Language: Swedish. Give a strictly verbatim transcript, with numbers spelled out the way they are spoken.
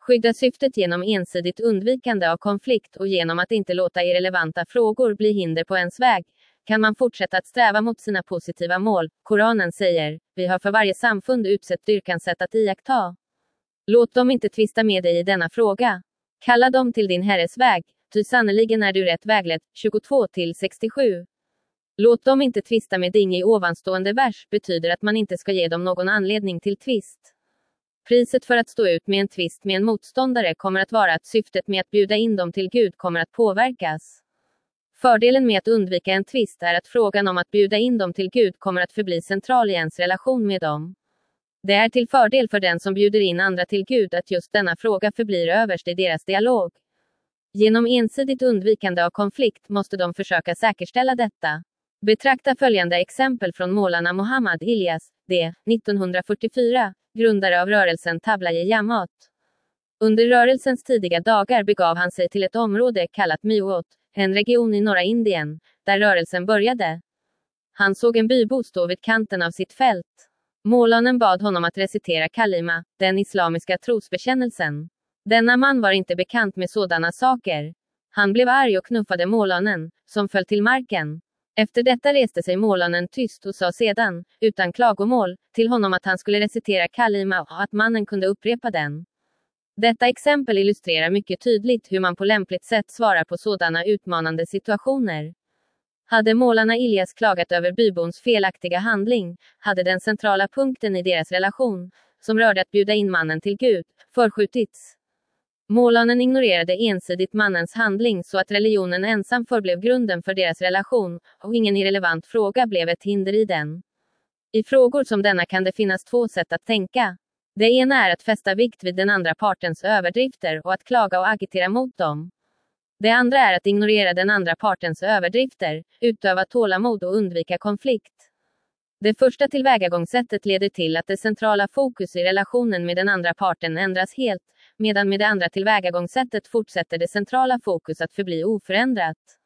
skydda syftet genom ensidigt undvikande av konflikt och genom att inte låta irrelevanta frågor bli hinder på ens väg, kan man fortsätta att sträva mot sina positiva mål. Koranen säger, vi har för varje samfund utsett dyrkansätt att iaktta. Låt dem inte tvista med dig i denna fråga. Kalla dem till din Herres väg, ty sannoliken är du rätt vägledd. tjugotvå till sextiosju. Låt dem inte tvista med dig i ovanstående vers betyder att man inte ska ge dem någon anledning till tvist. Priset för att stå ut med en tvist med en motståndare kommer att vara att syftet med att bjuda in dem till Gud kommer att påverkas. Fördelen med att undvika en tvist är att frågan om att bjuda in dem till Gud kommer att förbli central i ens relation med dem. Det är till fördel för den som bjuder in andra till Gud att just denna fråga förblir överst i deras dialog. Genom ensidigt undvikande av konflikt måste de försöka säkerställa detta. Betrakta följande exempel från målarna Muhammad Ilyas, D. nittonhundrafyrtiofyra, grundare av rörelsen Tablighi Jamaat. Under rörelsens tidiga dagar begav han sig till ett område kallat Mewat, en region i norra Indien, där rörelsen började. Han såg en bybo stå vid kanten av sitt fält. Målaren bad honom att recitera kalima, den islamiska trosbekännelsen. Denna man var inte bekant med sådana saker. Han blev arg och knuffade målaren, som föll till marken. Efter detta reste sig målaren tyst och sa sedan, utan klagomål, till honom att han skulle recitera kalima och att mannen kunde upprepa den. Detta exempel illustrerar mycket tydligt hur man på lämpligt sätt svarar på sådana utmanande situationer. Hade målarna Ilyas klagat över bybons felaktiga handling, hade den centrala punkten i deras relation, som rörde att bjuda in mannen till Gud, förskjutits. Målaren ignorerade ensidigt mannens handling så att religionen ensam förblev grunden för deras relation, och ingen irrelevant fråga blev ett hinder i den. I frågor som denna kan det finnas två sätt att tänka. Det ena är att fästa vikt vid den andra partens överdrifter och att klaga och agitera mot dem. Det andra är att ignorera den andra partens överdrifter, utöva tålamod och undvika konflikt. Det första tillvägagångssättet leder till att det centrala fokus i relationen med den andra parten ändras helt, medan med det andra tillvägagångssättet fortsätter det centrala fokus att förbli oförändrat.